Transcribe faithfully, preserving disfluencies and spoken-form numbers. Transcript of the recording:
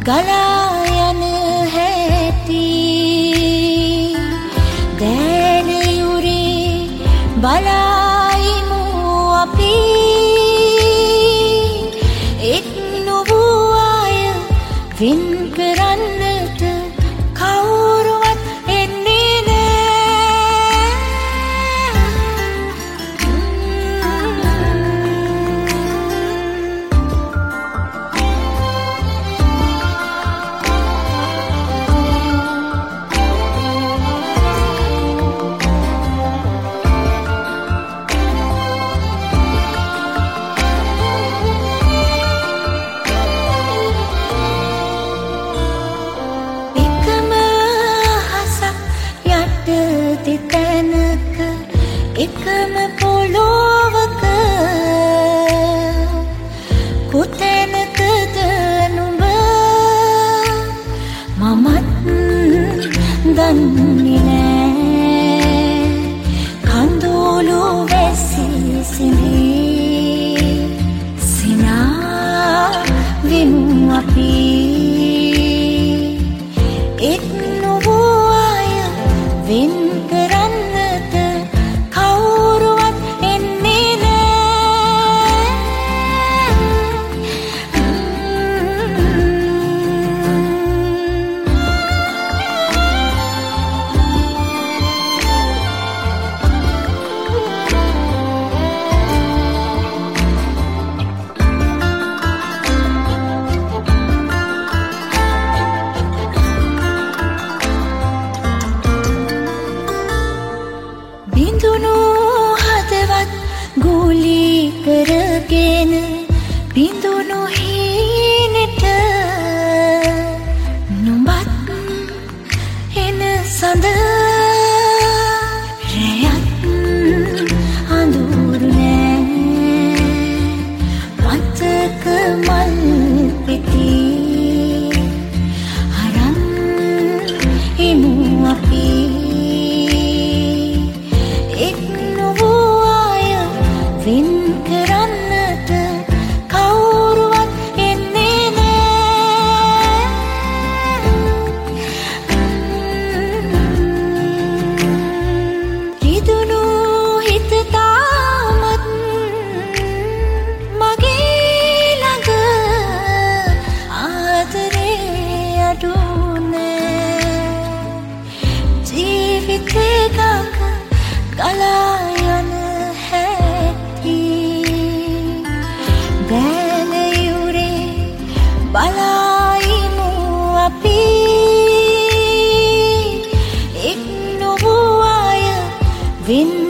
ගලා යන හැටි දැන යුරේ බලයිමු අපි එක් නොවූ අය වෙන් කරන්නට කවුරුවත් එන්නේ නෑ. එකම පොළොවක කොතැනකද නුඹ මමත් දන්නේ නෑ. කඳුළු වැසි සිඳී සිනා වෙමු අපි එක් නොවූ අය වෙන් කරන්නට කවුරුවත් එන්නේ නෑ. බිඳුණු හදවත් ගුලි කරගෙන බිඳුණු හීනෙට නුඹත් එන සඳ රැයත් අඳුරු නෑ. මතක මල් පෙති අරන් එමු අපි වෙන් කරන්නට කවුරුවත් එන්නේ නෑ. රිදුණු හිත තාමත් මගේ ළඟ ආදරේ අඩු නෑ. ජීවිතේ ගඟ ගලා යන දැන යුරේ බලයිමු අපි එක් නොවූ අය වෙන්